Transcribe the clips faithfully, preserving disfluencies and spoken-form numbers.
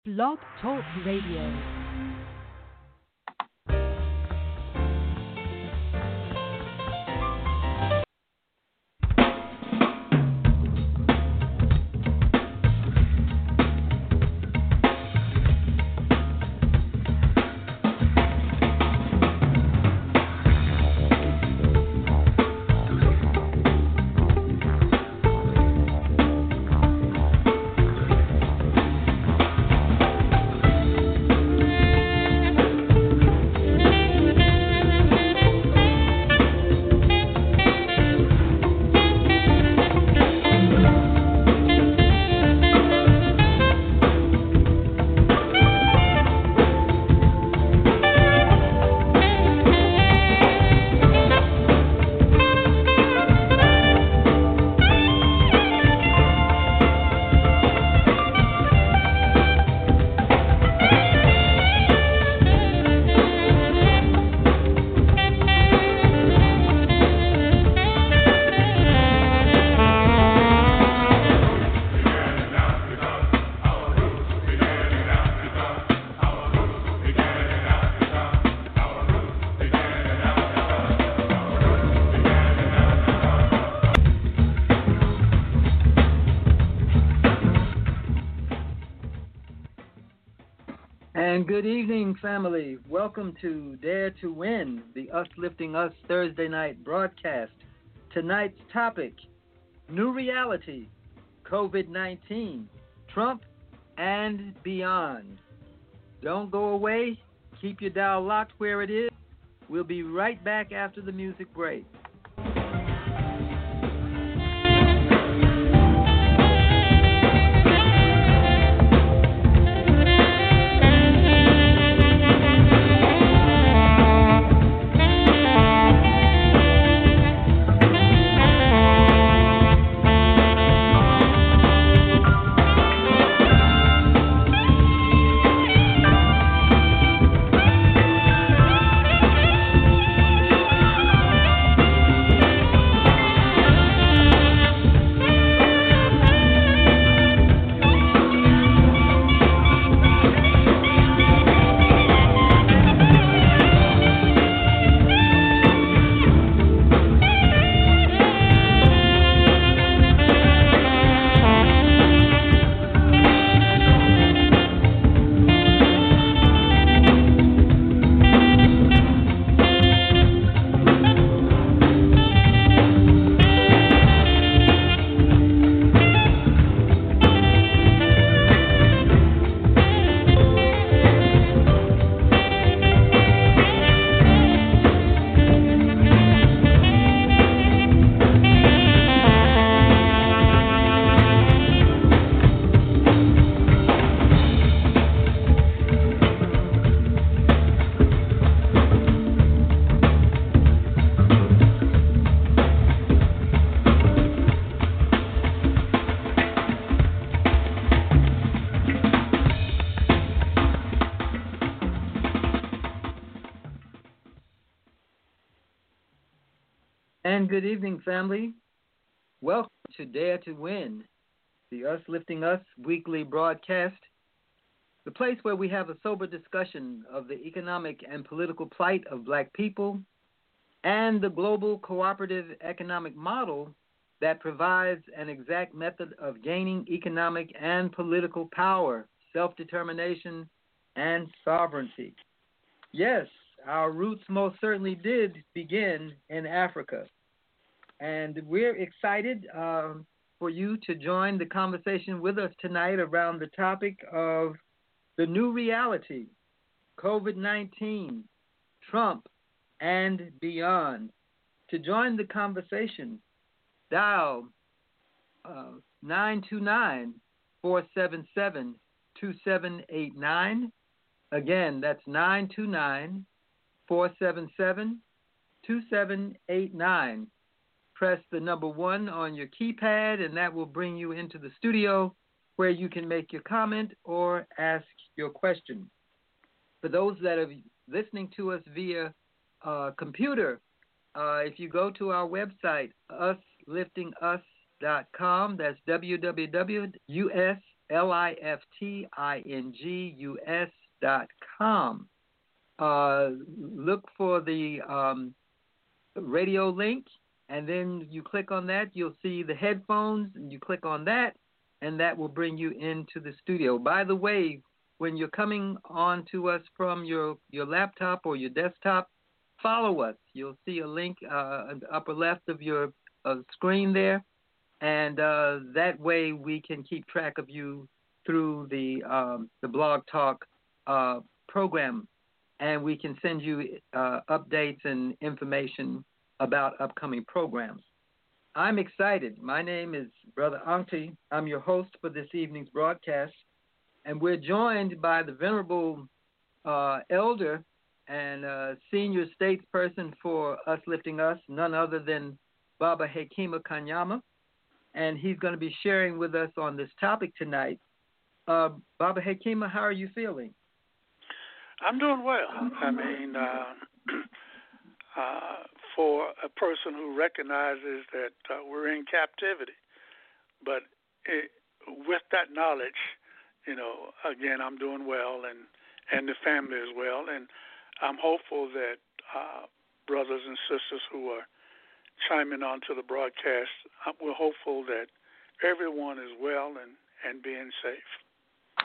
Blog Talk Radio. And good evening, family. Welcome to Dare to Win, the Us Lifting Us Thursday night broadcast. Tonight's topic, New Reality, COVID nineteen, Trump, and beyond. Don't go away. Keep your dial locked where it is. We'll be right back after the music break. And good evening, family. Welcome to Dare to Win, the Us Lifting Us weekly broadcast, the place where we have a sober discussion of the economic and political plight of black people and the global cooperative economic model that provides an exact method of gaining economic and political power, self-determination, and sovereignty. Yes, our roots most certainly did begin in Africa. And we're excited uh, for you to join the conversation with us tonight around the topic of the new reality, COVID nineteen, Trump, and beyond. To join the conversation, dial uh, nine two nine, four seven seven, two seven eight nine. Again, that's nine two nine, four seven seven, two seven eight nine. Press the number one on your keypad, and that will bring you into the studio where you can make your comment or ask your question. For those that are listening to us via uh, computer, uh, if you go to our website, us lifting us dot com, that's w w w dot u s L I F T I N G U S dot com. Uh, look for the um, radio link, and then you click on that. You'll see the headphones, and you click on that, and that will bring you into the studio. By the way, when you're coming on to us from your, your laptop or your desktop, follow us. You'll see a link uh, at the upper left of your uh, screen there, and uh, that way we can keep track of you through the um, the Blog Talk uh, program, and we can send you uh, updates and information about upcoming programs. I'm excited. My name is Brother Ankti. I'm your host for this evening's broadcast, and we're joined by the Venerable uh, Elder and uh, Senior Statesperson for Us Lifting Us, none other than Baba Hekima Kanyama, and he's going to be sharing with us on this topic tonight. Uh, Baba Hekima, how are you feeling? I'm doing well. I mean, uh, uh, for a person who recognizes that uh, we're in captivity, but it, with that knowledge, you know, again, I'm doing well, and, and the family as well, and I'm hopeful that uh, brothers and sisters who are chiming on to the broadcast, we're hopeful that everyone is well and, and being safe.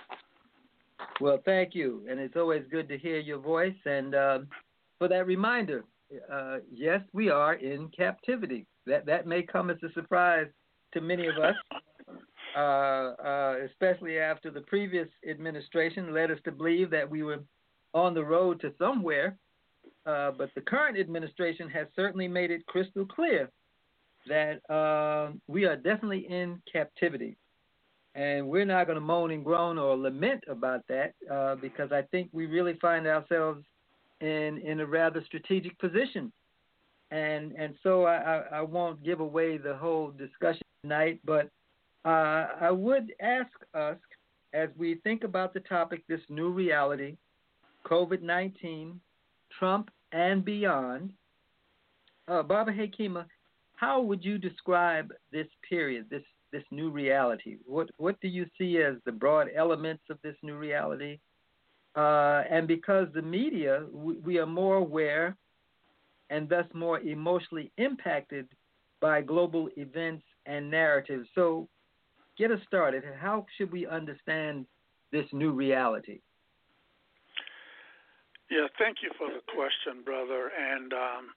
Well, thank you, and it's always good to hear your voice. And uh, for that reminder, uh, yes, we are in captivity. That that may come as a surprise to many of us, uh, uh, especially after the previous administration led us to believe that we were on the road to somewhere. Uh, but the current administration has certainly made it crystal clear that uh, we are definitely in captivity. And we're not going to moan and groan or lament about that uh, because I think we really find ourselves in in a rather strategic position. And and so I, I, I won't give away the whole discussion tonight, but uh, I would ask us, as we think about the topic, this new reality, COVID nineteen, Trump, and beyond, uh, Baba Hekima, how would you describe this period, this this new reality? What what do you see as the broad elements of this new reality? Uh, and because the media, we, we are more aware and thus more emotionally impacted by global events and narratives. So get us started. How should we understand this new reality? Yeah, thank you for the question, brother. And um,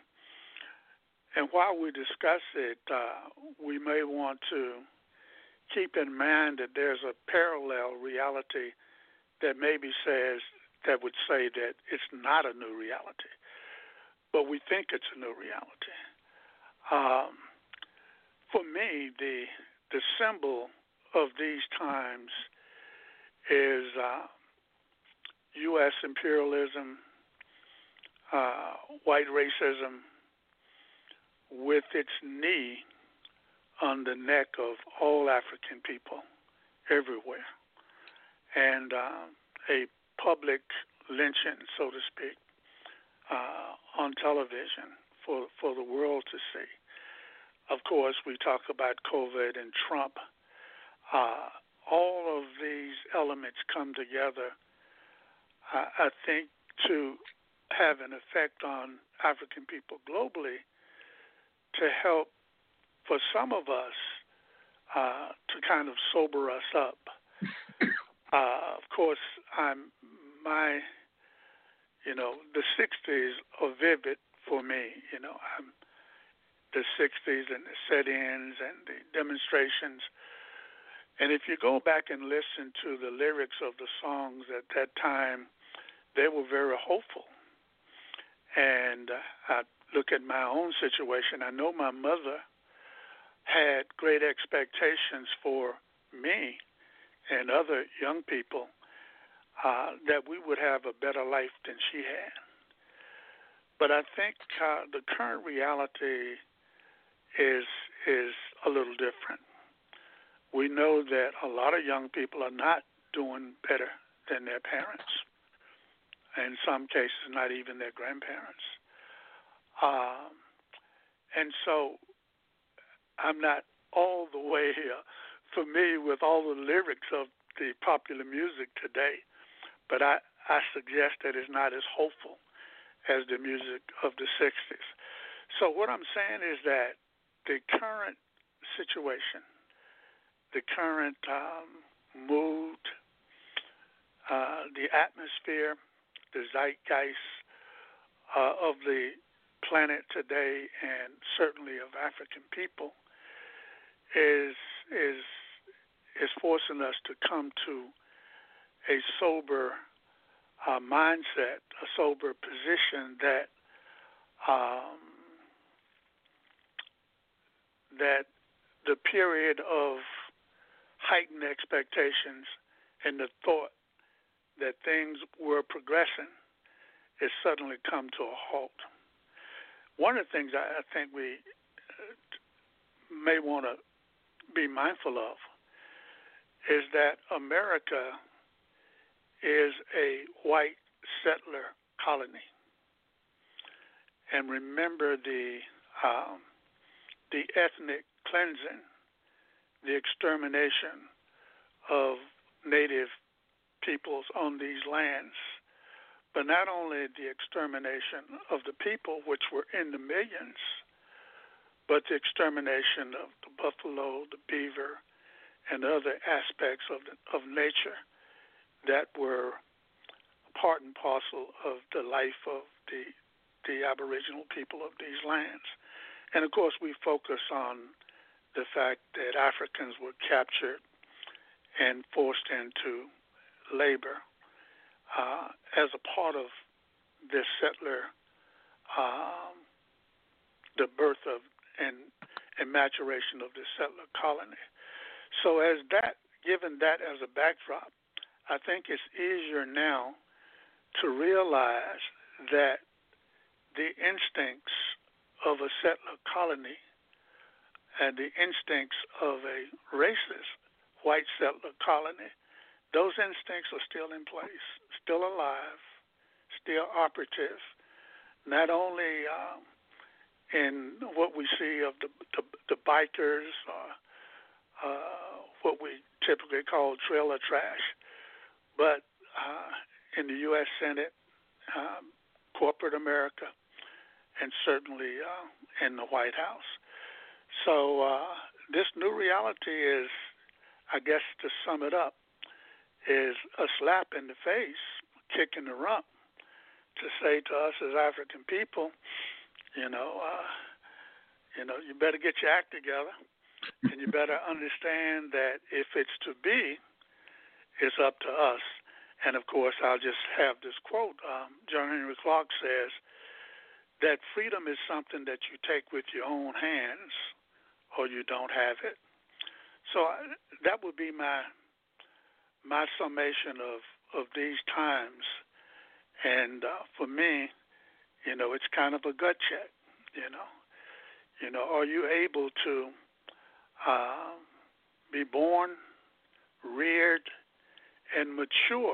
and while we discuss it, uh, we may want to keep in mind that there's a parallel reality that maybe says, that would say that it's not a new reality, but we think it's a new reality. Um, for me, the the symbol of these times is uh, U S imperialism, uh, white racism, with its knee on the neck of all African people everywhere, and uh, a public lynching, so to speak, uh, on television for, for the world to see. Of course, we talk about COVID and Trump. Uh, all of these elements come together, I, I think, to have an effect on African people globally, to help for some of us uh, to kind of sober us up. Uh, of course, I'm my, you know, the sixties are vivid for me. You know, I'm the sixties and the sit-ins and the demonstrations. And if you go back and listen to the lyrics of the songs at that time, they were very hopeful. And uh, I look at my own situation. I know my mother had great expectations for me and other young people uh, that we would have a better life than she had. But I think uh, the current reality is is a little different. We know that a lot of young people are not doing better than their parents, in some cases not even their grandparents. Um, and so I'm not all the way here familiar with all the lyrics of the popular music today, but I, I suggest that it's not as hopeful as the music of the sixties. So what I'm saying is that the current situation, the current um, mood, uh, the atmosphere, the zeitgeist uh, of the planet today, and certainly of African people, is is is forcing us to come to a sober uh, mindset, a sober position that um, that the period of heightened expectations and the thought that things were progressing has suddenly come to a halt. One of the things I, I think we uh, may want to be mindful of is that America is a white settler colony. And remember the um, the ethnic cleansing, the extermination of native peoples on these lands, but not only the extermination of the people, which were in the millions, but the extermination of the buffalo, the beaver, and other aspects of the, of nature that were part and parcel of the life of the the Aboriginal people of these lands. And of course, we focus on the fact that Africans were captured and forced into labor uh, as a part of this settler, um, the birth of and, and maturation of this settler colony. So as that, given that as a backdrop, I think it's easier now to realize that the instincts of a settler colony and the instincts of a racist white settler colony, those instincts are still in place, still alive, still operative, not only um, in what we see of the, the, the bikers, or uh, what we typically call trailer trash, but uh, in the U S Senate, um, corporate America, and certainly uh, in the White House. So uh, this new reality is, I guess to sum it up, is a slap in the face, kick in the rump, to say to us as African people, you know, uh, you know, you better get your act together, and you better understand that if it's to be, it's up to us. And of course, I'll just have this quote. Um, John Henry Clark says that freedom is something that you take with your own hands, or you don't have it. So I, that would be my my summation of, of these times. And uh, for me, you know, it's kind of a gut check. You know, you know, are you able to uh, be born, reared, and mature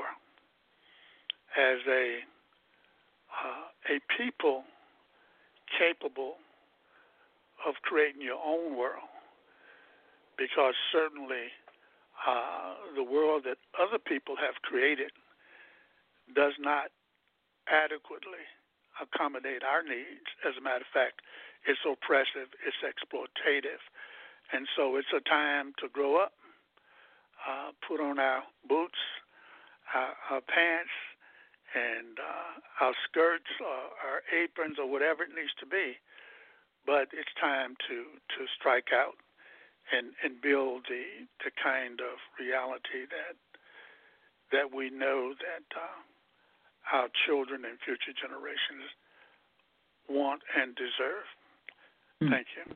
as a uh, a people capable of creating your own world? Because certainly uh, the world that other people have created does not adequately accommodate our needs. As a matter of fact, it's oppressive, it's exploitative. And so it's a time to grow up, uh, put on our boots, our, our pants, and uh, our skirts, or our aprons, or whatever it needs to be. But it's time to, to strike out and, and build the the kind of reality that that we know that uh, our children and future generations want and deserve. Mm. Thank you.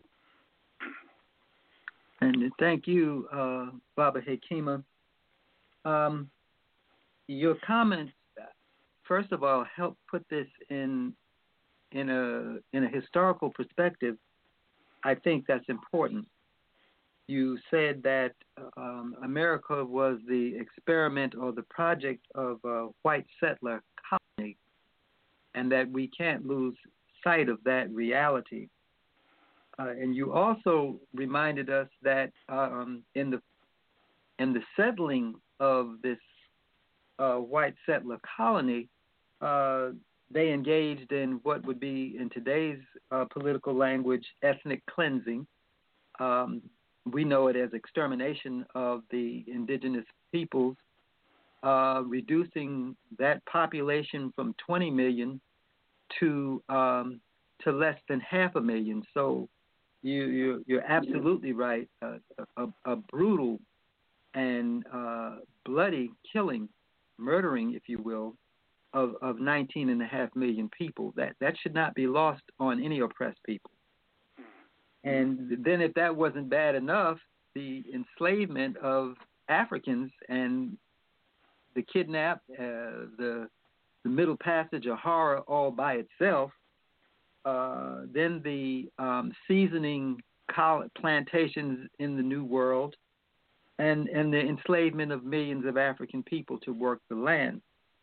And thank you, uh, Baba Hekima. Um, your comments, first of all, help put this in in a in a historical perspective. I think that's important. You said that um, America was the experiment or the project of a white settler colony, and that we can't lose sight of that reality. Uh, and you also reminded us that um, in the and the settling of this uh, white settler colony, uh, they engaged in what would be, in today's uh, political language, ethnic cleansing. Um, we know it as extermination of the indigenous peoples, uh, reducing that population from twenty million to um, to less than half a million. So you, you, you're absolutely right. Uh, a, a brutal and uh, bloody killing, murdering, if you will, of, of nineteen and a half million people. That that should not be lost on any oppressed people. And then if that wasn't bad enough, the enslavement of Africans and the kidnap, uh, the the Middle Passage of horror all by itself, uh, then the um, seasoning plantations in the New World, and, and the enslavement of millions of African people to work the land.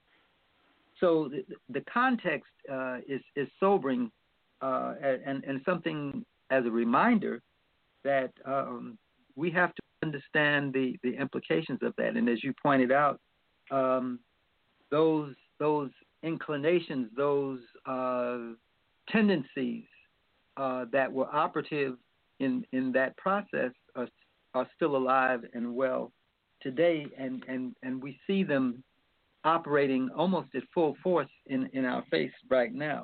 So the, the context uh, is, is sobering uh, and, and something as a reminder that um, we have to understand the, the implications of that. And as you pointed out, um, those those inclinations, those uh, tendencies uh, that were operative in, in that process are, are still alive and well today, and, and, and we see them operating almost at full force in, in our face right now.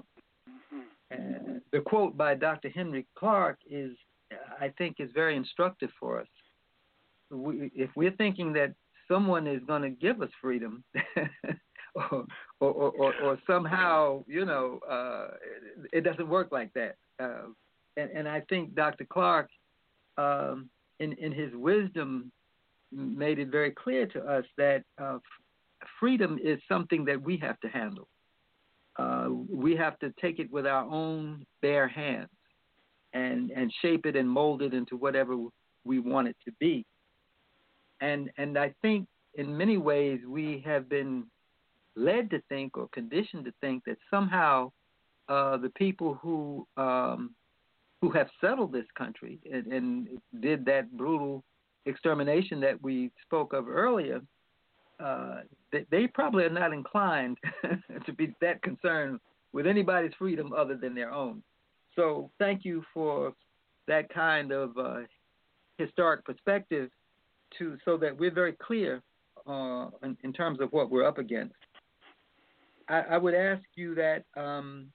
Uh, the quote by Doctor Henry Clark is, I think, is very instructive for us. We, if we're thinking that someone is going to give us freedom, or, or, or, or somehow, you know, uh, it, it doesn't work like that. Uh, and, and I think Doctor Clark, um, in, in his wisdom, made it very clear to us that uh, freedom is something that we have to handle. Uh, we have to take it with our own bare hands and, and shape it and mold it into whatever we want it to be. And and I think in many ways we have been led to think or conditioned to think that somehow uh, the people who um, who have settled this country and, and did that brutal extermination that we spoke of earlier, uh, they, they probably are not inclined to be that concerned with anybody's freedom other than their own. So thank you for that kind of uh, historic perspective, to so that we're very clear uh, in, in terms of what we're up against. I, I would ask you that um,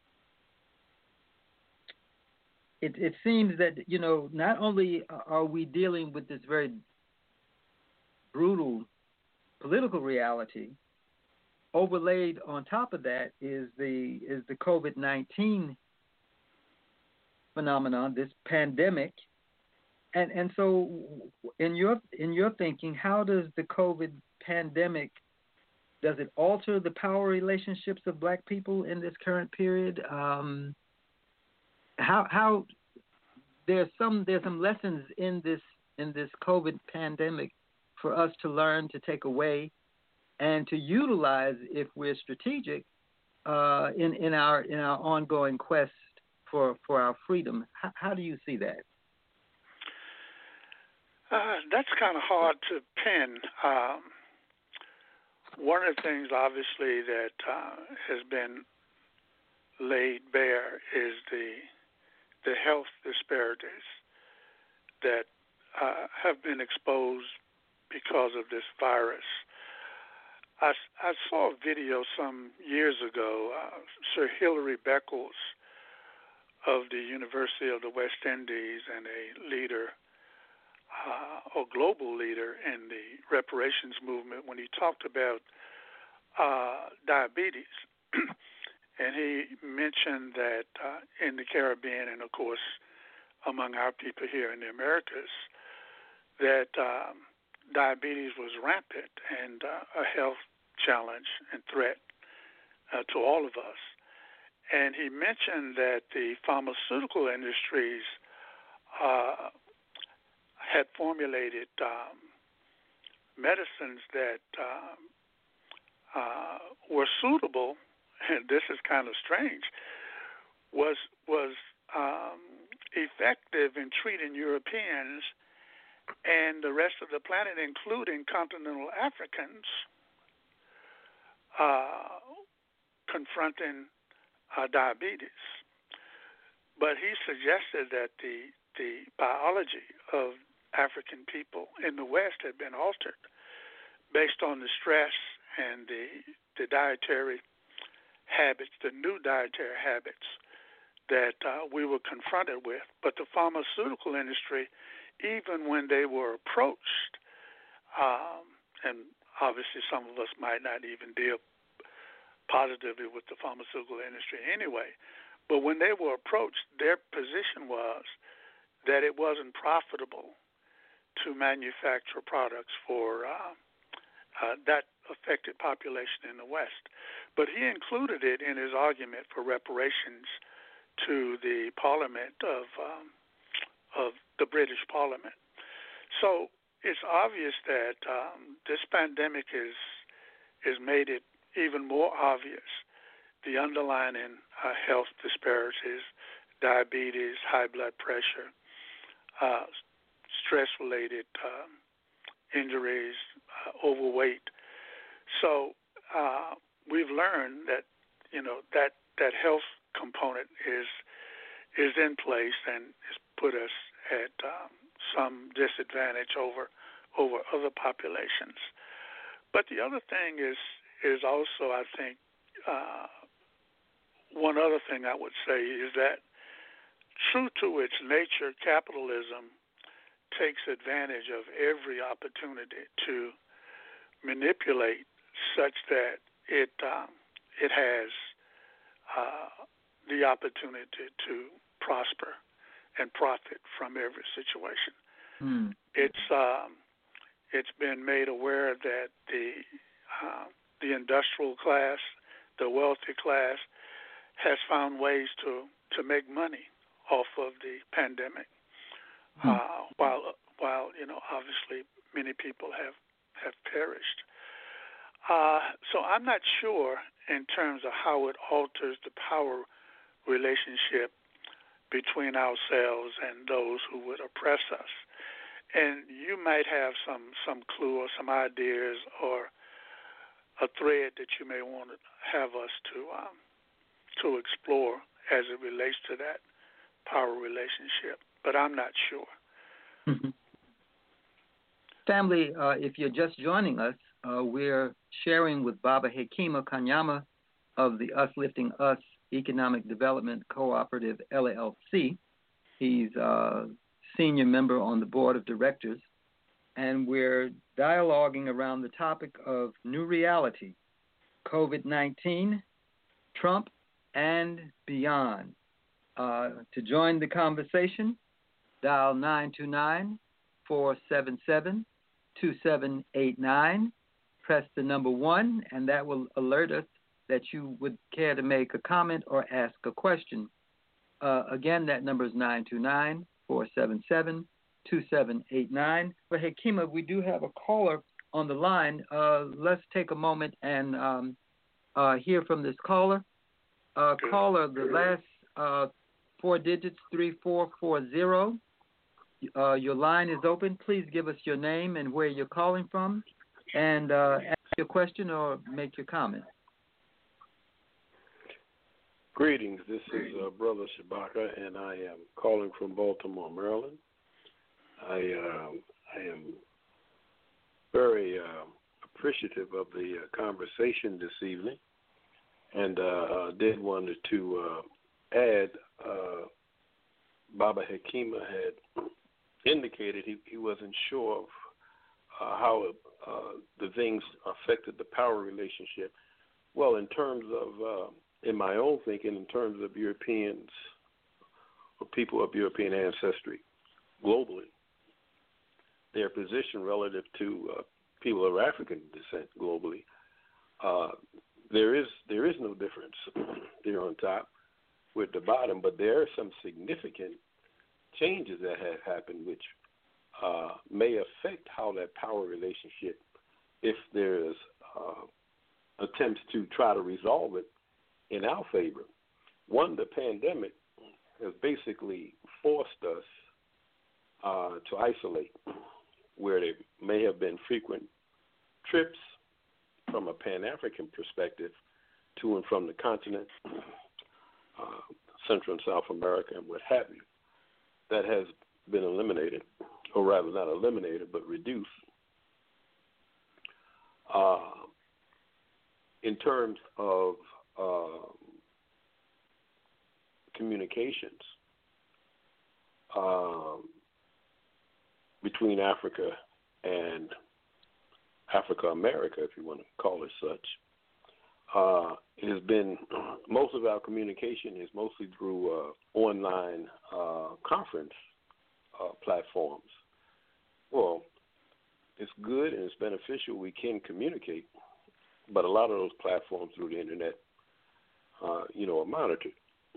it, it seems that, you know, not only are we dealing with this very brutal political reality, overlaid on top of that is the is the COVID nineteen phenomenon, this pandemic. And and so in your in your thinking, how does the COVID pandemic, does it alter the power relationships of Black people in this current period? Um, how how there's some there's some lessons in this in this COVID pandemic for us to learn, to take away, and to utilize if we're strategic uh, in in our in our ongoing quest for for our freedom. How, how do you see that? Uh, that's kind of hard to pin. Um, one of the things, obviously, that uh, has been laid bare is the the health disparities that uh, have been exposed because of this virus. I, I saw a video some years ago, uh, Sir Hilary Beckles of the University of the West Indies, and a leader, uh, a global leader in the reparations movement, when he talked about uh, diabetes. And he mentioned that uh, in the Caribbean, and of course among our people here in the Americas, that um, diabetes was rampant and uh, a health challenge and threat uh, to all of us. And he mentioned that the pharmaceutical industries uh, had formulated um, medicines that um, uh, were suitable, and this is kind of strange, was was um, effective in treating Europeans and the rest of the planet, including continental Africans, uh, confronting uh, diabetes. But he suggested that the, the biology of African people in the West had been altered based on the stress and the, the dietary habits, the new dietary habits that uh, we were confronted with. But the pharmaceutical industry, even when they were approached, um, and obviously some of us might not even deal positively with the pharmaceutical industry anyway, but when they were approached, their position was that it wasn't profitable to manufacture products for uh, uh, that affected population in the West. But he included it in his argument for reparations to the Parliament of um, of the British Parliament. So it's obvious that um, this pandemic is has made it even more obvious the underlying uh, health disparities, diabetes, high blood pressure, uh, stress-related um, injuries, uh, overweight. So uh, we've learned that you know that that health component is is in place and has put us at um, some disadvantage over over other populations. But the other thing is is also, I think, uh, one other thing I would say is that true to its nature, capitalism takes advantage of every opportunity to manipulate such that it um, it has uh, the opportunity to prosper and profit from every situation. Hmm. It's um, it's been made aware that the uh, the industrial class, the wealthy class, has found ways to, to make money off of the pandemic, Hmm. uh, while while you know obviously many people have have perished. Uh, so I'm not sure in terms of how it alters the power relationship between ourselves and those who would oppress us. And you might have some, some clue or some ideas or a thread that you may want to have us to um, to explore as it relates to that power relationship. But I'm not sure. Mhm. Family, uh, if you're just joining us, uh, we're sharing with Baba Hekima Kanyama of the Us Lifting Us Economic Development Cooperative, L L C. He's a senior member on the board of directors, and we're dialoguing around the topic of new reality, COVID nineteen, Trump, and beyond. Uh, to join the conversation, dial nine two nine, four seven seven, two seven eight nine. Press the number one, and that will alert us that you would care to make a comment or ask a question. Uh, again, that number is nine two nine, four seven seven, two seven eight nine. But Hekima, we do have a caller on the line. Uh, let's take a moment and um, uh, hear from this caller. Uh, caller, the last uh, four digits, three four four zero. Uh, your line is open. Please give us your name and where you're calling from, and uh, ask your question or make your comment. Greetings. This is uh, Brother Shabaka, and I am calling from Baltimore, Maryland. I, uh, I am very uh, appreciative of the uh, conversation this evening, and uh, uh, did wanted to uh, add, uh, Baba Hekima had indicated he, he wasn't sure of uh, how uh, the things affected the power relationship. Well, in terms of, uh, in my own thinking, in terms of Europeans or people of European ancestry globally, their position relative to uh, people of African descent globally, uh, there is there is no difference. They're on top, we're at the bottom, but there are some significant changes that have happened which uh, may affect how that power relationship, if there's uh, attempts to try to resolve it in our favor. One, the pandemic has basically forced us uh, to isolate where there may have been frequent trips from a Pan-African perspective to and from the continent, uh, Central and South America, and what have you, that has been eliminated, or rather not eliminated, but reduced. Uh, in terms of uh, communications um, between Africa and Africa America, if you want to call it such, uh, it has been, most of our communication is mostly through uh, online uh, conference uh, platforms. Well, it's good and it's beneficial. We can communicate, but a lot of those platforms through the internet, uh, you know, are monitored.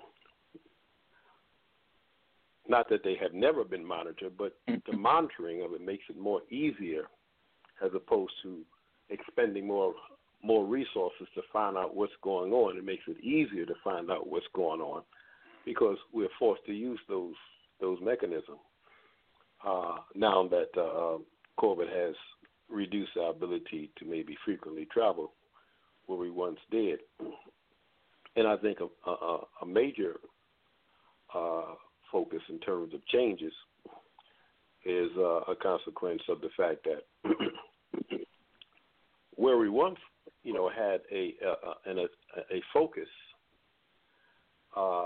Not that they have never been monitored, but the monitoring of it makes it more easier as opposed to expending more more resources to find out what's going on. It makes it easier to find out what's going on because we're forced to use those those mechanisms. Uh, now that uh, COVID has reduced our ability to maybe frequently travel where we once did. And I think a, a, a major uh, focus in terms of changes is uh, a consequence of the fact that where we once, you know, had a a, a, a focus, uh,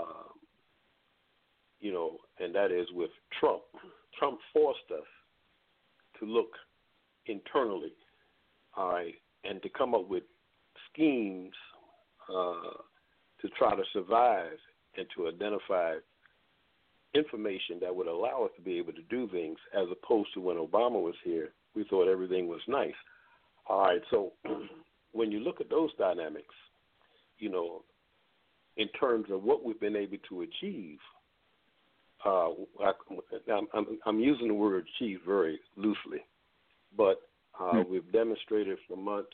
you know, and that is with Trump. Trump forced us to look internally, all right, and to come up with schemes uh, to try to survive and to identify information that would allow us to be able to do things, as opposed to when Obama was here, we thought everything was nice. All right, so when you look at those dynamics, you know, in terms of what we've been able to achieve, uh, I, I'm, I'm using the word achieve very loosely, but uh, hmm. we've demonstrated for months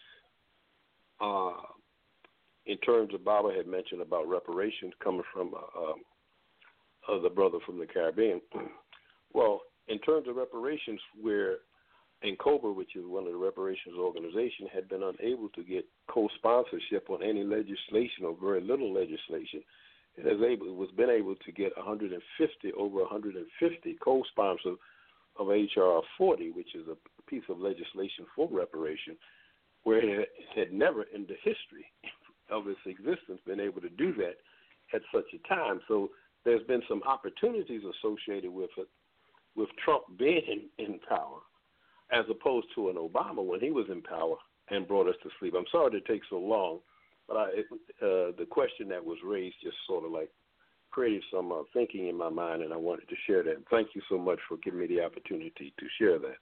uh, in terms of Baba had mentioned about reparations coming from uh, uh, the brother from the Caribbean. Well, in terms of reparations, where NCOBRA, which is one of the reparations organizations, had been unable to get co-sponsorship on any legislation or very little legislation, it has able it was been able to get one hundred fifty over one hundred fifty co-sponsors of H R forty, which is a piece of legislation for reparation, where it had never in the history of its existence been able to do that at such a time. So there's been some opportunities associated with it, with Trump being in, in power, as opposed to an Obama when he was in power and brought us to sleep. I'm sorry to take so long, but I, it, uh, the question that was raised just sort of like created some uh, thinking in my mind, and I wanted to share that. Thank you so much for giving me the opportunity to share that.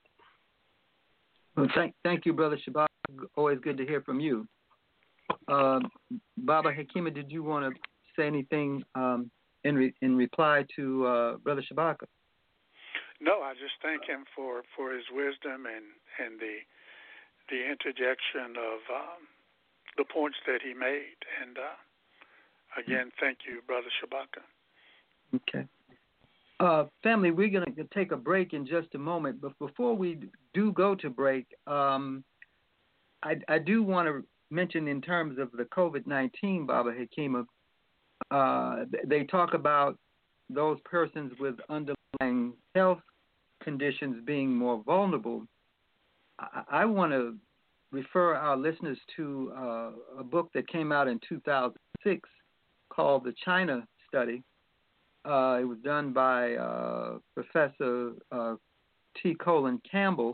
Well, thank, thank you, Brother Shabaka. Always good to hear from you. Uh, Baba Hakima, did you want to say anything um, in re, in reply to uh, Brother Shabaka? No, I just thank him for, for his wisdom and, and the the interjection of um, the points that he made. And uh, again, thank you, Brother Shabaka. Okay. Uh, family, we're going to take a break in just a moment. But before we do go to break, um, I, I do want to mention in terms of the COVID nineteen, Baba Hakima, uh, they talk about those persons with underlying health conditions being more vulnerable. I, I want to refer our listeners to uh, a book that came out in two thousand six called The China Study. Uh, it was done by uh, Professor uh, T. Colin Campbell,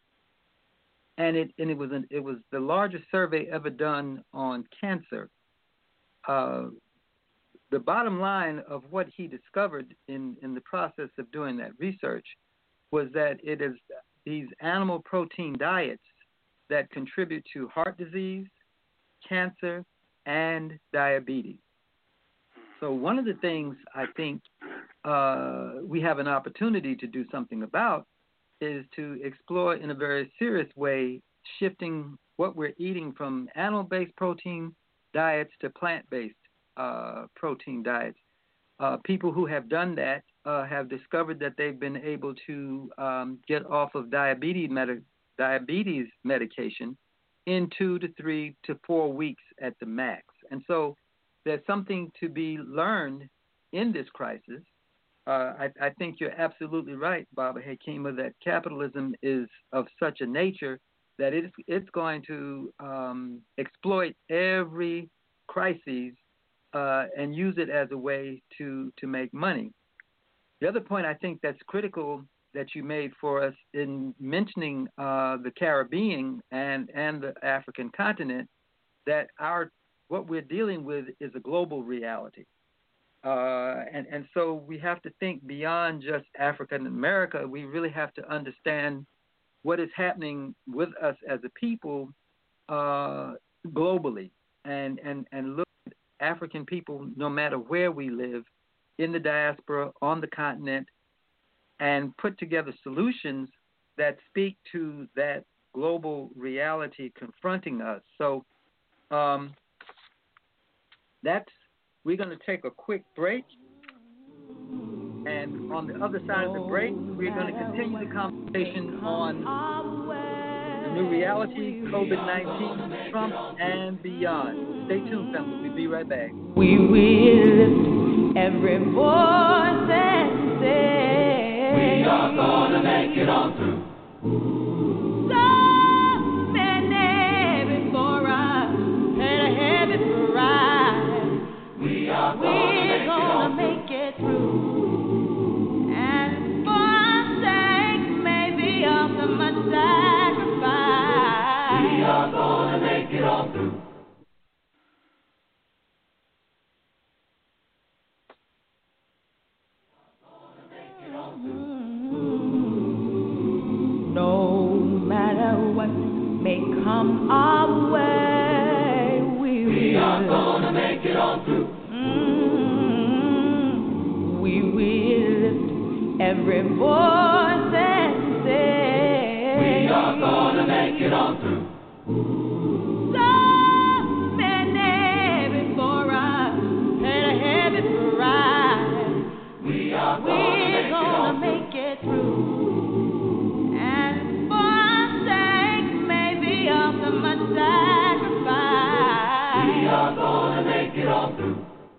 and it and it was an, it was the largest survey ever done on cancer. Uh, the bottom line of what he discovered in, in the process of doing that research was that it is these animal protein diets that contribute to heart disease, cancer, and diabetes. So one of the things I think uh, we have an opportunity to do something about is to explore in a very serious way shifting what we're eating from animal-based protein diets to plant-based uh, protein diets. uh, people who have done that uh, have discovered that they've been able to um, get off of diabetes, med- diabetes medication in two to three to four weeks at the max. And so there's something to be learned in this crisis. Uh, I, I think you're absolutely right, Baba Hekima, that capitalism is of such a nature that it's, it's going to um, exploit every crisis uh, and use it as a way to, to make money. The other point I think that's critical that you made for us in mentioning uh, the Caribbean and, and the African continent, that our what we're dealing with is a global reality. Uh, and, and so we have to think beyond just Africa and America. We really have to understand what is happening with us as a people uh, globally, and, and, and look at African people, no matter where we live, in the diaspora, on the continent, and put together solutions that speak to that global reality confronting us. So um, that's, we're going to take a quick break. And on the other side of the break, we're going to continue the conversation on the new reality, COVID nineteen, Trump, and beyond. Stay tuned, family. We'll be right back. We will every voice and say we are going to make it on through. So many before us had a heavy pride. We are going to make it through. After much sacrifice, we are gonna make it all through. Mm-hmm. No matter what may come our way, we, we are gonna make it all through. Mm-hmm. We will lift every voice and say we are gonna make it on through. So many before us had a heavy pride. We are We're gonna make it through. And for our sake, maybe after much sacrifice, we are gonna make it on through.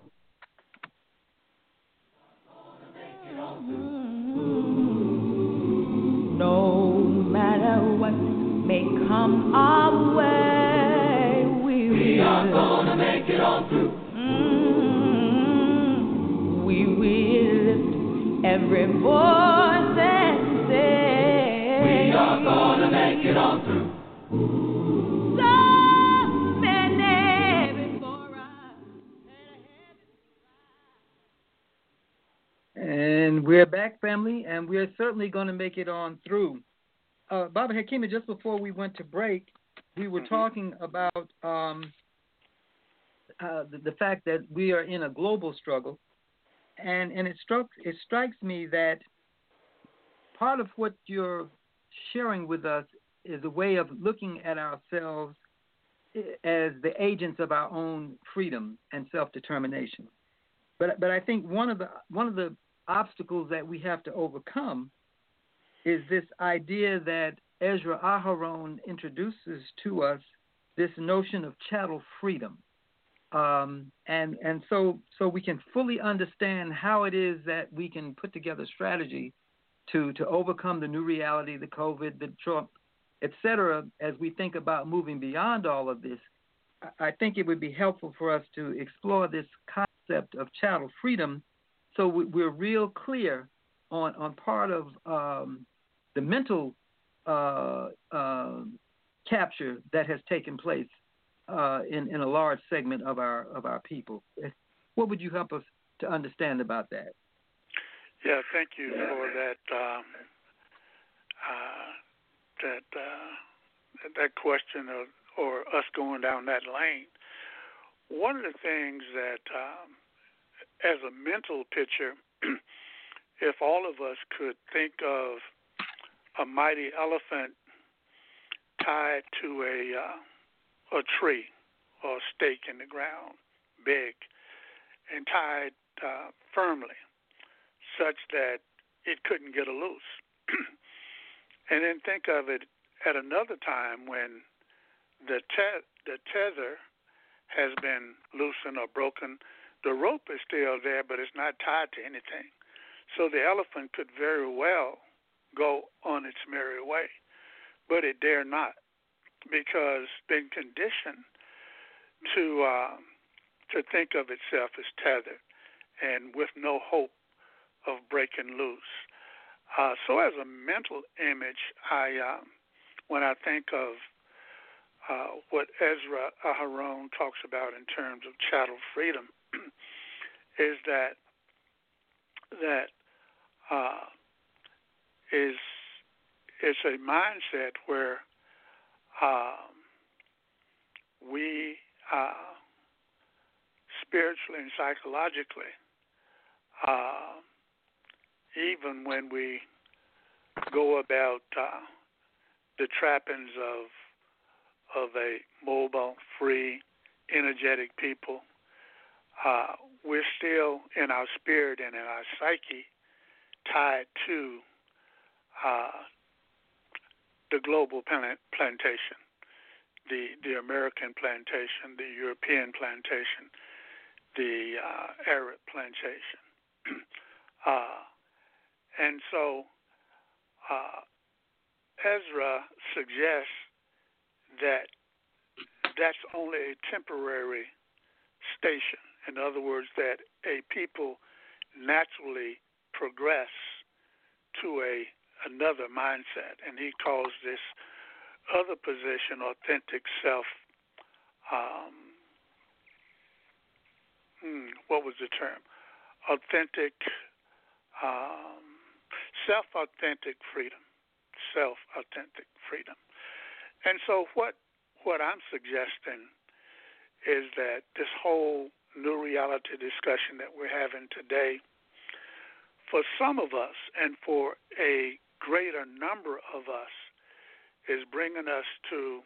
No matter what may come our way, we, we are gonna make it all through. Mm-hmm. We will lift every voice and say we are gonna make it all through. So many before us. And we're back, family, and we're certainly going to make it on through. Uh, Baba Hekima, just before we went to break, we were mm-hmm. talking about um, uh, the, the fact that we are in a global struggle, and, and it, struck, it strikes me that part of what you're sharing with us is a way of looking at ourselves as the agents of our own freedom and self-determination. But but I think one of the one of the obstacles that we have to overcome is this idea that Ezra Aharon introduces to us, this notion of chattel freedom. Um, and and so so we can fully understand how it is that we can put together strategy to, to overcome the new reality, the COVID, the Trump, et cetera, as we think about moving beyond all of this. I think it would be helpful for us to explore this concept of chattel freedom so we're real clear on, on part of um, the mental uh, uh, capture that has taken place uh, in, in a large segment of our of our people. What would you help us to understand about that? Yeah, thank you for that um, uh, that uh, that question of, or us going down that lane. One of the things that, um, as a mental picture, if all of us could think of a mighty elephant tied to a uh, a tree or a stake in the ground, big, and tied uh, firmly, such that it couldn't get loose. And then think of it at another time when the te- the tether has been loosened or broken. The rope is still there, but it's not tied to anything. So the elephant could very well go on its merry way, but it dare not, because it's been conditioned to uh, to think of itself as tethered and with no hope of breaking loose. Uh, so as a mental image, I uh, when I think of uh, what Ezra Aharon talks about in terms of chattel freedom, is that that uh, is is a mindset where um, we uh, spiritually and psychologically, uh, even when we go about uh, the trappings of of a mobile, free, energetic people, uh, we're still in our spirit and in our psyche tied to uh, the global plantation, the the American plantation, the European plantation, the uh, Arab plantation. uh, and so uh, Ezra suggests that that's only a temporary station. In other words, that a people naturally progress to a another mindset, and he calls this other position authentic self. Um, hmm, what was the term? Authentic, um, self-authentic freedom. Self-authentic freedom. And so, what what I'm suggesting is that this whole new reality discussion that we're having today, for some of us and for a greater number of us, is bringing us to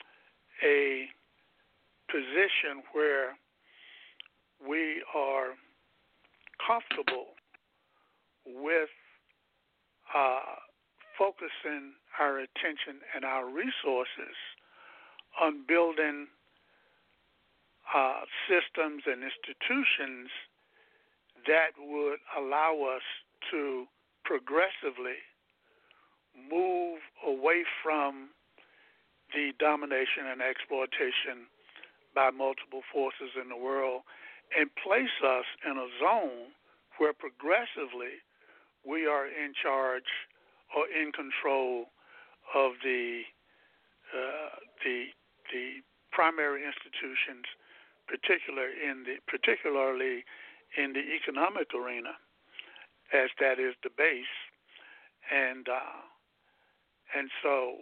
a position where we are comfortable with uh, focusing our attention and our resources on building uh, systems and institutions that would allow us to progressively move away from the domination and exploitation by multiple forces in the world and place us in a zone where progressively we are in charge or in control of the uh, the the primary institutions, particular in the particularly in the economic arena, as that is the base, and uh, and so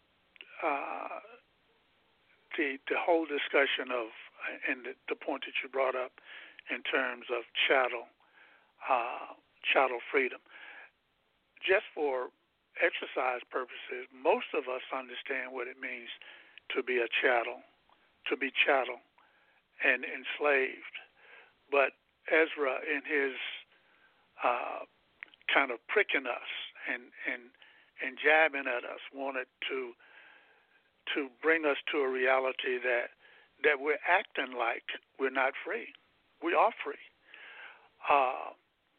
uh, the the whole discussion of and the, the point that you brought up in terms of chattel uh, chattel freedom, just for exercise purposes, most of us understand what it means to be a chattel, to be chattel and enslaved. But Ezra, in his uh, kind of pricking us and, and and jabbing at us, wanted to to bring us to a reality that that we're acting like we're not free. We are free. Uh,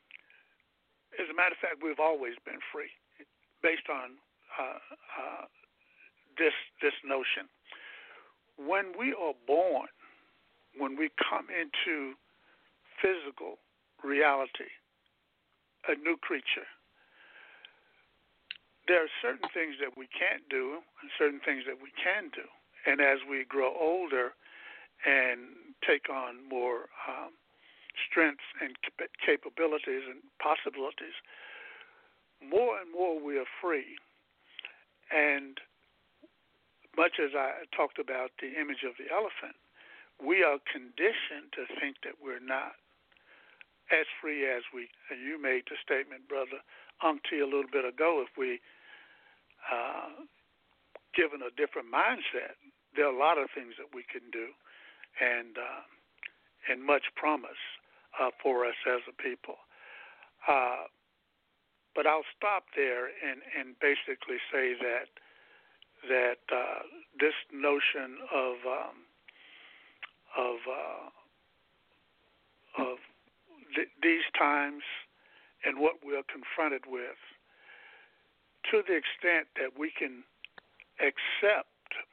as a matter of fact, we've always been free, based on uh, uh, this this notion. When we are born, when we come into physical reality, a new creature, there are certain things that we can't do and certain things that we can do. And as we grow older and take on more um, strengths and capabilities and possibilities, more and more we are free. And much as I talked about the image of the elephant, we are conditioned to think that we're not as free as we, and you made the statement, Brother Uncti, a little bit ago, if we, uh, given a different mindset, there are a lot of things that we can do, and uh, and much promise uh, for us as a people. Uh, but I'll stop there and, and basically say that that uh, this notion of um, of uh, of th- these times and what we're confronted with, to the extent that we can accept,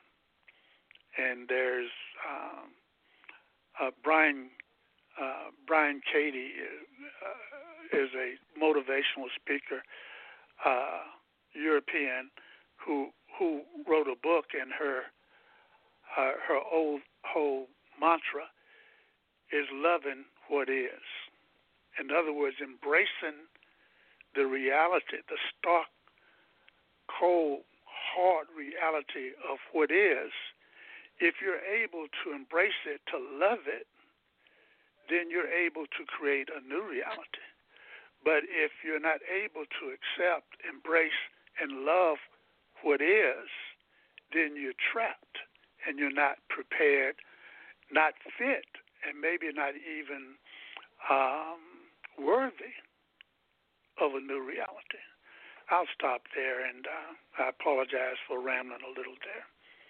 and there's um, uh, Brian uh, Brian Cady uh, is a motivational speaker, uh, European, who who wrote a book, and her uh, her old whole mantra is loving what is. In other words, embracing the reality, the stark, cold, hard reality of what is. If you're able to embrace it, to love it, then you're able to create a new reality. But if you're not able to accept, embrace, and love what is, then you're trapped and you're not prepared, not fit, and maybe not even um, worthy of a new reality. I'll stop there, and uh, I apologize for rambling a little there.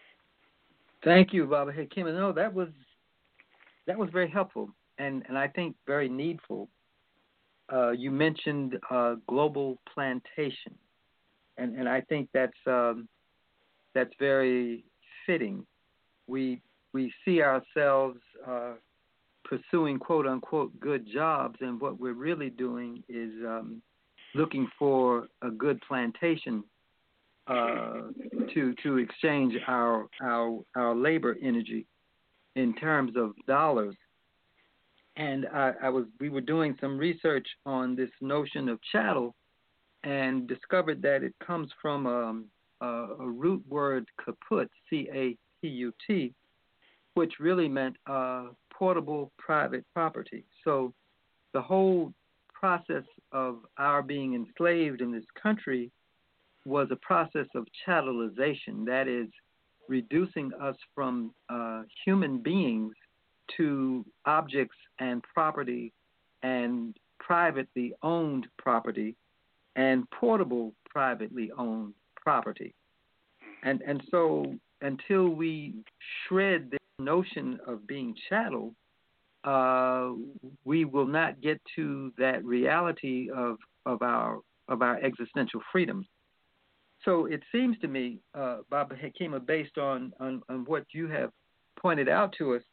Thank you, Baba Hakim. No, that was that was very helpful, and, and I think very needful. Uh, you mentioned uh, global plantation, and, and I think that's um, that's very fitting. We we see ourselves uh, pursuing quote unquote good jobs, and what we're really doing is um, looking for a good plantation uh, to to exchange our our our labor energy in terms of dollars. And I, I was we were doing some research on this notion of chattel, and discovered that it comes from um, a, a root word kaput, C A P U T, which really meant uh, portable private property. So the whole process of our being enslaved in this country was a process of chattelization, that is, reducing us from uh, human beings to objects and property and privately owned property and portable privately owned property. And and so until we shred this notion of being chattel, uh, we will not get to that reality of of our of our existential freedoms. So it seems to me, uh, Baba Hakima, based on, on, on what you have pointed out to us,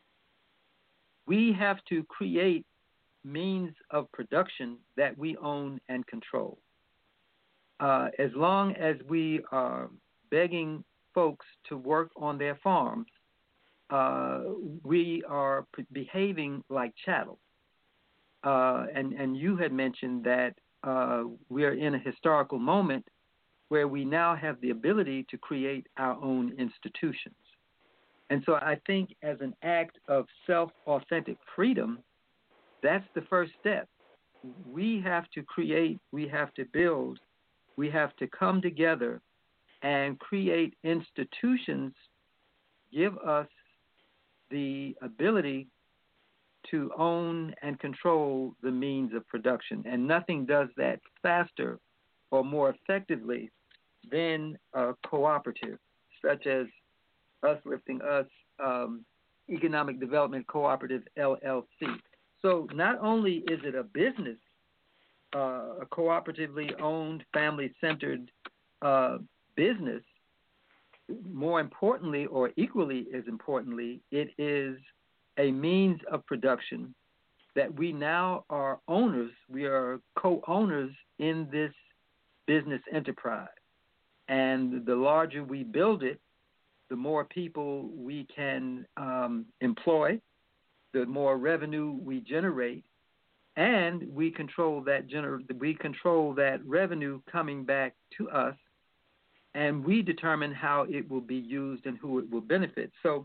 we have to create means of production that we own and control. Uh, as long as we are begging folks to work on their farms, uh, we are p- behaving like chattel. Uh, and, and you had mentioned that uh, we are in a historical moment where we now have the ability to create our own institutions. And so I think as an act of self-authentic freedom, that's the first step. We have to create, we have to build, we have to come together and create institutions, give us the ability to own and control the means of production. And nothing does that faster or more effectively than a cooperative, such as Us Lifting Us, um, Economic Development Cooperative, L L C. So not only is it a business, uh, a cooperatively owned, family-centered uh, business, more importantly, or equally as importantly, it is a means of production that we now are owners, we are co-owners in this business enterprise. And the larger we build it, the more people we can um, employ, the more revenue we generate, and we control that gener- we control that revenue coming back to us, and we determine how it will be used and who it will benefit. So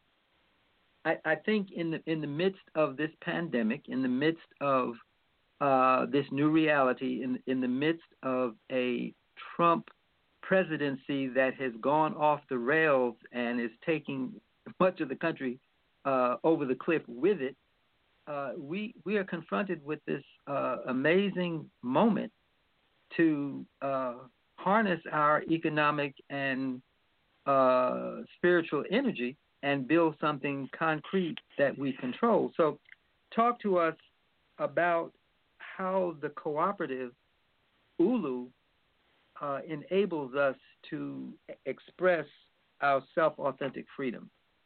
I, I think in the in the midst of this pandemic, in the midst of uh, this new reality, in in the midst of a Trump presidency that has gone off the rails and is taking much of the country uh, over the cliff with it, uh, we we are confronted with this uh, amazing moment to uh, harness our economic and uh, spiritual energy and build something concrete that we control. So, talk to us about how the cooperative Ulu uh, enables us to express our self-authentic freedom.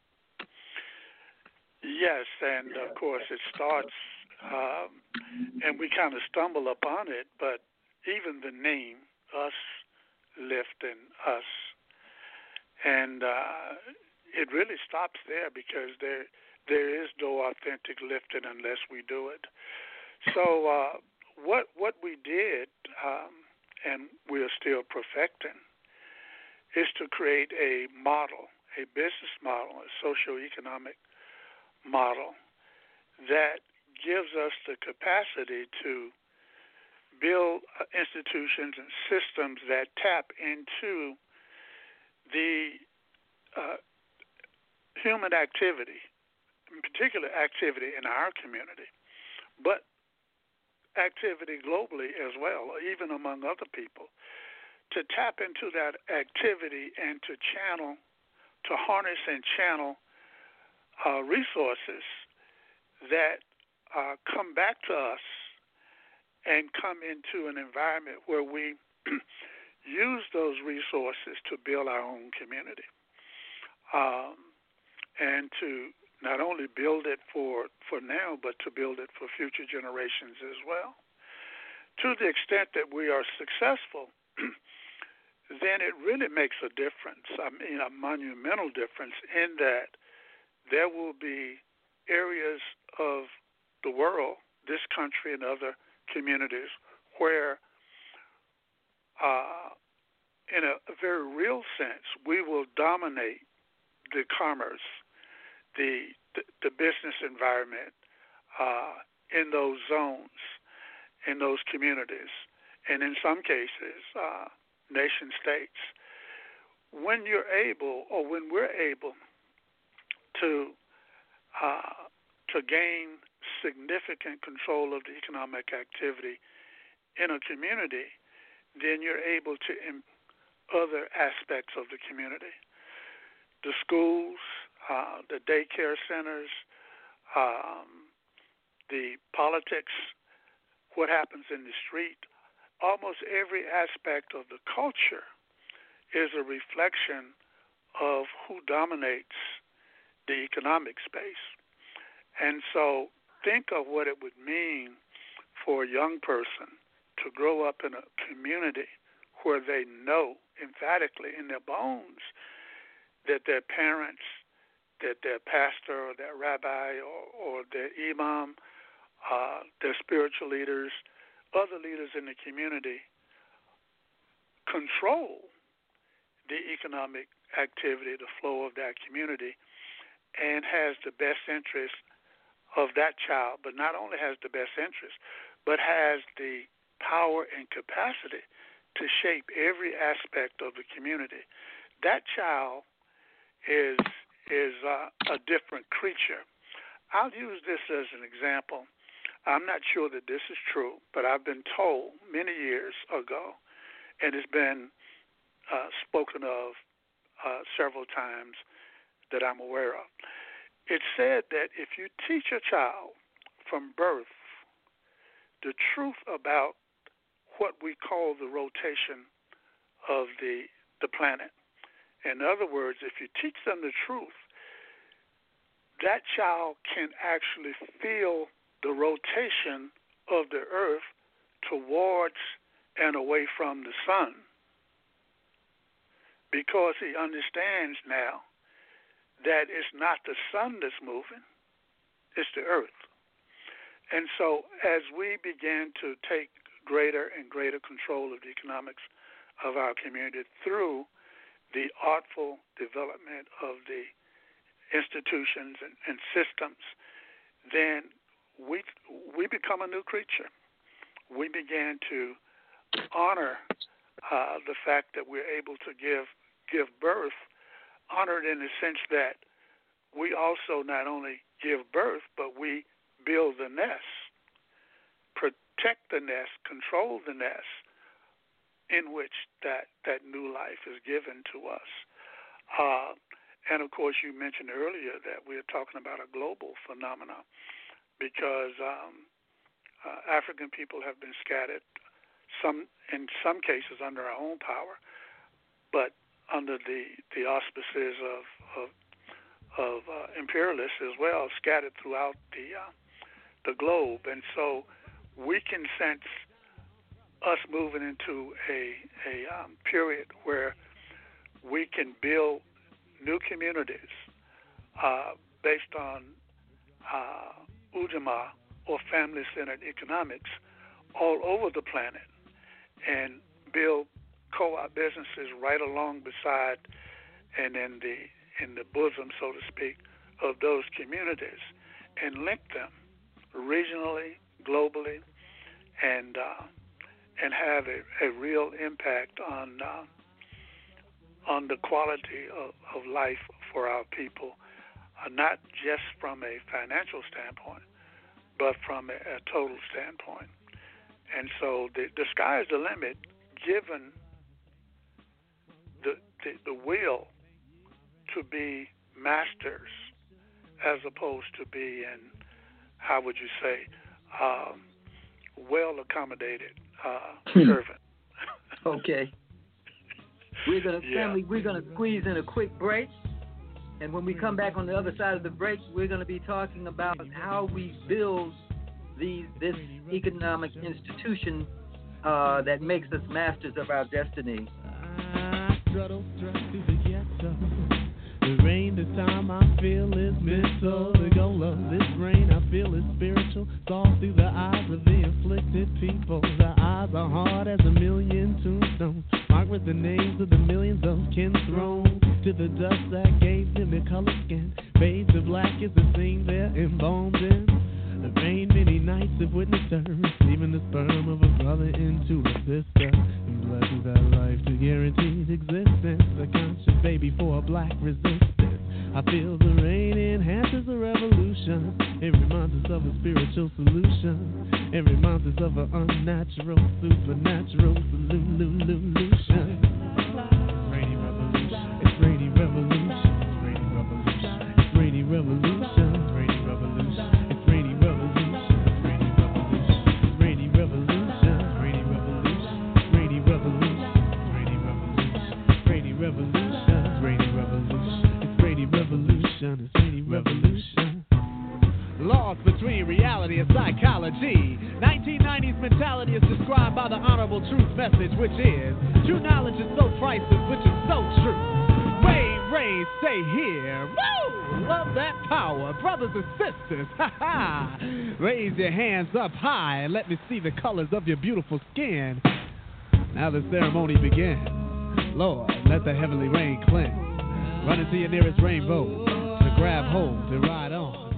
Yes, and of course it starts, um, and we kind of stumble upon it, but even the name, us, lift, and us, and uh, it really stops there because there there is no authentic lifting unless we do it. So uh, what what we did, um, and we are still perfecting, is to create a model, a business model, a socio-economic model that gives us the capacity to build institutions and systems that tap into the uh, human activity, in particular activity in our community, but activity globally as well, or even among other people, to tap into that activity and to channel, to harness and channel uh, resources that uh, come back to us and come into an environment where we use those resources to build our own community, um, and to not only build it for, for now, but to build it for future generations as well. To the extent that we are successful, then it really makes a difference, I mean a monumental difference, in that there will be areas of the world, this country and other communities, where uh, in a, a very real sense, we will dominate the commerce, the the, the business environment uh, in those zones, in those communities, and in some cases, uh, nation states. When you're able, or when we're able to uh, to gain significant control of the economic activity in a community, then you're able to in other aspects of the community. The schools, uh, the daycare centers, um, the politics, what happens in the street, almost every aspect of the culture is a reflection of who dominates the economic space. And so think of what it would mean for a young person to grow up in a community where they know emphatically in their bones that their parents, that their pastor or their rabbi or, or their imam, uh, their spiritual leaders, other leaders in the community control the economic activity, the flow of that community, and has the best interest of that child, but not only has the best interest, but has the power and capacity to shape every aspect of the community. That child is is uh, a different creature. I'll use this as an example. I'm not sure that this is true, but I've been told many years ago, and it's been uh, spoken of uh, several times that I'm aware of. It's said that if you teach a child from birth the truth about what we call the rotation of the the planet, in other words, if you teach them the truth, that child can actually feel the rotation of the earth towards and away from the sun, because he understands now that it's not the sun that's moving, it's the earth. And so as we begin to take greater and greater control of the economics of our community through the artful development of the institutions and, and systems, then we we become a new creature. We begin to honor uh, the fact that we're able to give give birth, honored in the sense that we also not only give birth, but we build nest, control the nest in which that, that new life is given to us. Uh, and, of course, you mentioned earlier that we're talking about a global phenomenon because um, uh, African people have been scattered, some in some cases under our own power, but under the, the auspices of, of, of uh, imperialists as well, scattered throughout the, uh, the globe. And so we can sense us moving into a, a um, period where we can build new communities uh, based on uh, Ujamaa or family-centered economics all over the planet and build co-op businesses right along beside and in the in the bosom, so to speak, of those communities and link them regionally, globally, and uh, and have a, a real impact on uh, on the quality of, of life for our people, uh, not just from a financial standpoint, but from a, a total standpoint. And so the, the sky is the limit, given the, the the will to be masters as opposed to being, how would you say, um, well accommodated uh, servant. Okay. We're gonna Yeah. family. We're gonna squeeze in a quick break, and when we come back on the other side of the break, we're gonna be talking about how we build these this economic institution uh, that makes us masters of our destiny. I struggle through the ghetto. The rain this time I feel is mental. The goal of this rain I feel is spiritual. Saw through the eyes of the afflicted people. The eyes are hard as a million tombstones, marked with the names of the millions of kin thrown to the dust that gave them their color skin. Fade to black is the thing they're embalmed in. The rain many nights have witnessed her receiving the sperm of a brother into a sister, and blessing that life to guaranteed existence. A conscious baby for a black resistance. I feel the rain enhances a revolution. It reminds us of a spiritual solution. It reminds us of an unnatural, supernatural solution. Rainy revolution. It's rainy revolution. It's rainy revolution. It's rainy revolution. It's rainy revolution. It's rainy revolution. It's rainy revolution. It's rainy revolution. It's rainy revolution. It's rainy revolution. It's rainy revolution. It's rainy revolution. It's rainy revolution. It's rainy revolution. Lost between reality and psychology. nineteen nineties mentality is described by the Honorable Truth Message, which is true knowledge is so priceless, which is so true. Wave, raise, stay here. Woo! Love that power, brothers and sisters. Ha ha! Raise your hands up high and let me see the colors of your beautiful skin. Now the ceremony begins. Lord, let the heavenly rain cleanse. Run into your nearest rainbow to grab hold and ride on.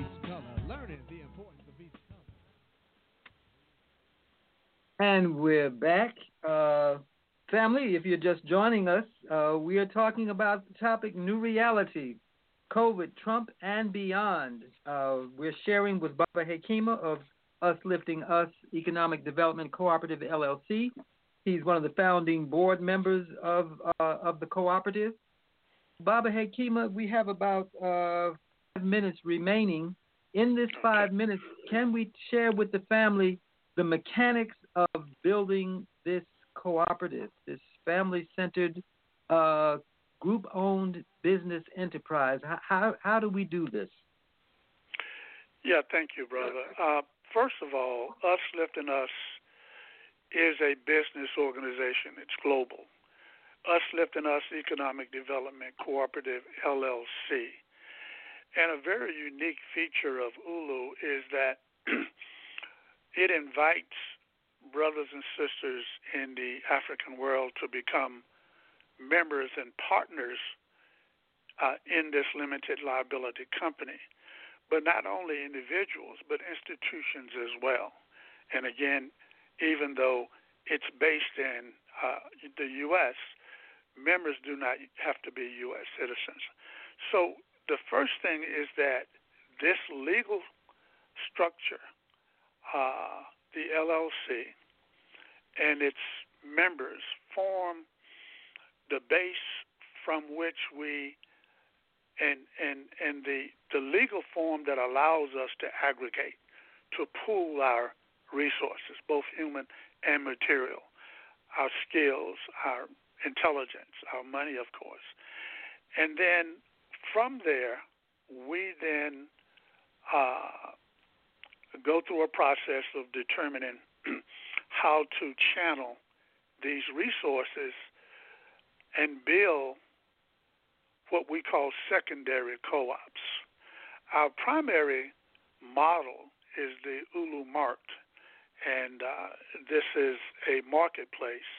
And we're back. Uh, family, if you're just joining us, uh, we are talking about the topic New Reality, COVID, Trump, and beyond. Uh, we're sharing with Baba Hekima of Us Lifting Us Economic Development Cooperative, L L C. He's one of the founding board members of uh, of the cooperative. Baba Hekima, we have about uh, five minutes remaining. In this five minutes, can we share with the family the mechanics of building this cooperative, this family-centered, uh, group-owned business enterprise? How, how how do we do this? Yeah, thank you, brother. Uh, first of all, Us Lifting Us is a business organization. It's global. Us Lifting Us Economic Development Cooperative, L L C. And a very unique feature of U L U is that it invites brothers and sisters in the African world to become members and partners uh, in this limited liability company, but not only individuals, but institutions as well. And again, even though it's based in uh, the U S, members do not have to be U S citizens. So the first thing is that this legal structure uh, the L L C and its members form the base from which we and and and the the legal form that allows us to aggregate, to pool our resources, both human and material, our skills, our intelligence, our money, of course. And then from there, we then uh, go through a process of determining how to channel these resources and build what we call secondary co-ops. Our primary model is the Ulu Mart, and uh, this is a marketplace.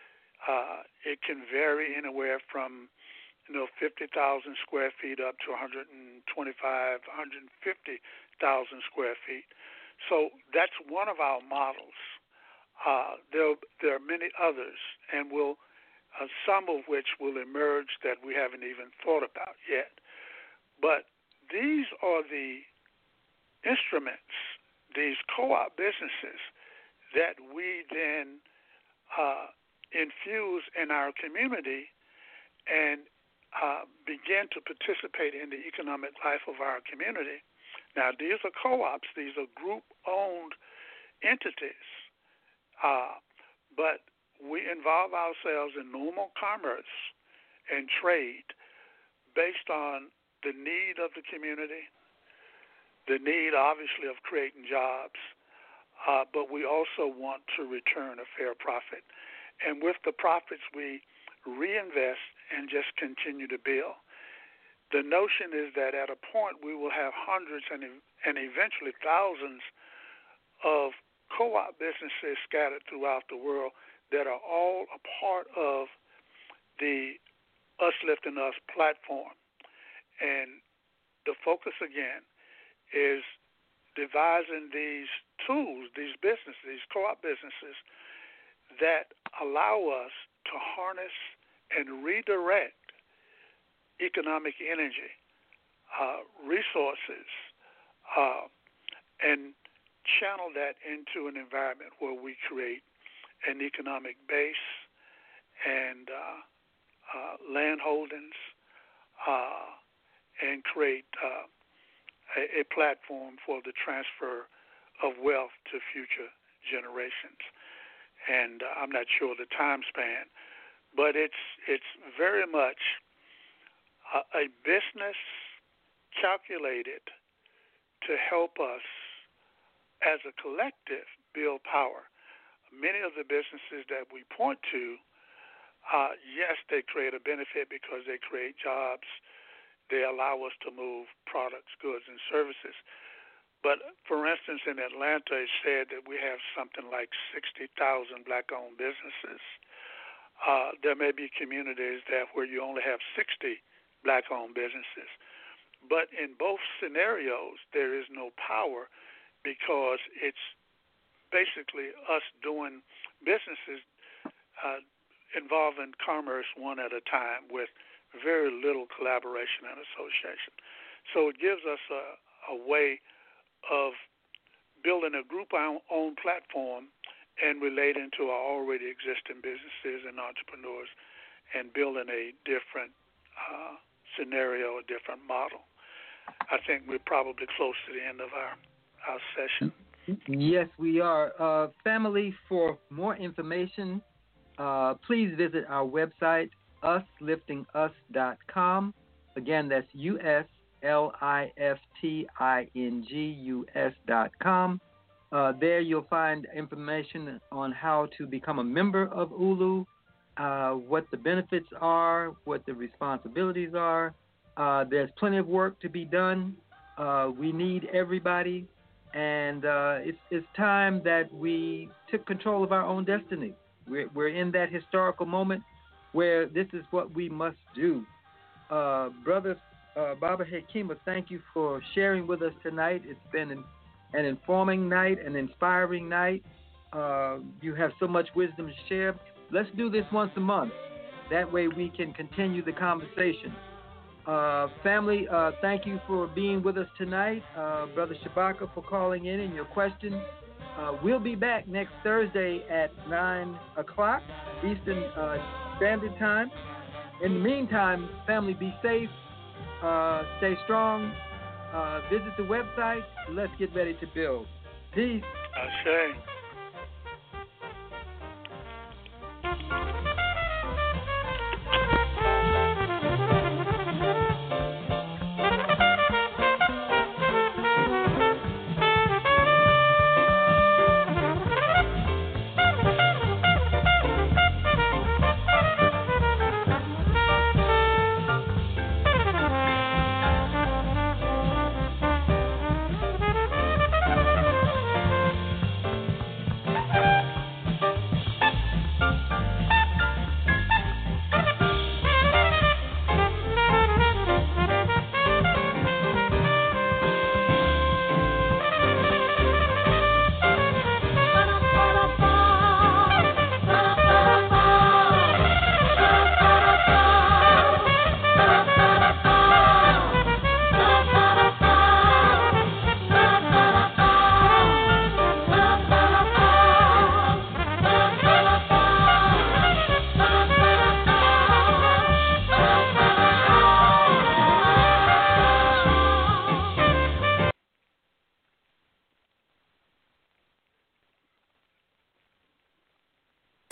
Uh, it can vary anywhere from you know fifty thousand square feet up to one hundred twenty-five, one hundred fifty thousand square feet. So that's one of our models. Uh, there, there are many others, and we'll Uh, some of which will emerge that we haven't even thought about yet. But these are the instruments, these co-op businesses, that we then uh, infuse in our community and uh, begin to participate in the economic life of our community. Now, these are co-ops. These are group-owned entities. Uh, but we involve ourselves in normal commerce and trade based on the need of the community, the need, obviously, of creating jobs, uh, but we also want to return a fair profit. And with the profits, we reinvest and just continue to build. The notion is that at a point we will have hundreds and, and eventually thousands of co-op businesses scattered throughout the world that are all a part of the Us Lifting Us platform. And the focus, again, is devising these tools, these businesses, these co-op businesses that allow us to harness and redirect economic energy, uh, resources, uh, and channel that into an environment where we create an economic base and uh, uh, land holdings uh, and create uh, a, a platform for the transfer of wealth to future generations. And uh, I'm not sure the time span, but it's it's very much a, a business calculated to help us as a collective build power. Many of the businesses that we point to, uh, yes, they create a benefit because they create jobs. They allow us to move products, goods, and services. But, for instance, in Atlanta, it's said that we have something like sixty thousand black-owned businesses. Uh, there may be communities that where you only have sixty black-owned businesses. But in both scenarios, there is no power because it's basically us doing businesses uh, involving commerce one at a time with very little collaboration and association. So it gives us a, a way of building a group-owned platform and relating to our already existing businesses and entrepreneurs and building a different uh, scenario, a different model. I think we're probably close to the end of our, our session. Yes, we are. Uh, family, for more information, uh, please visit our website, us lifting us dot com. Again, that's U S L I F T I N G U S dot com. Uh, there you'll find information on how to become a member of Ulu, uh, what the benefits are, what the responsibilities are. Uh, there's plenty of work to be done. Uh, we need everybody. And uh, it's, it's time that we took control of our own destiny. We're, we're in that historical moment where this is what we must do. Uh, Brother uh, Baba Hekima, thank you for sharing with us tonight. It's been an, an informing night, an inspiring night. Uh, you have so much wisdom to share. Let's do this once a month. That way we can continue the conversation. Uh, family, uh, thank you for being with us tonight. Uh, Brother Shabaka for calling in and your questions. Uh, we'll be back next Thursday at nine o'clock Eastern uh, Standard Time. In the meantime, family, be safe, uh, stay strong, uh, visit the website. Let's get ready to build. Peace. Ashe.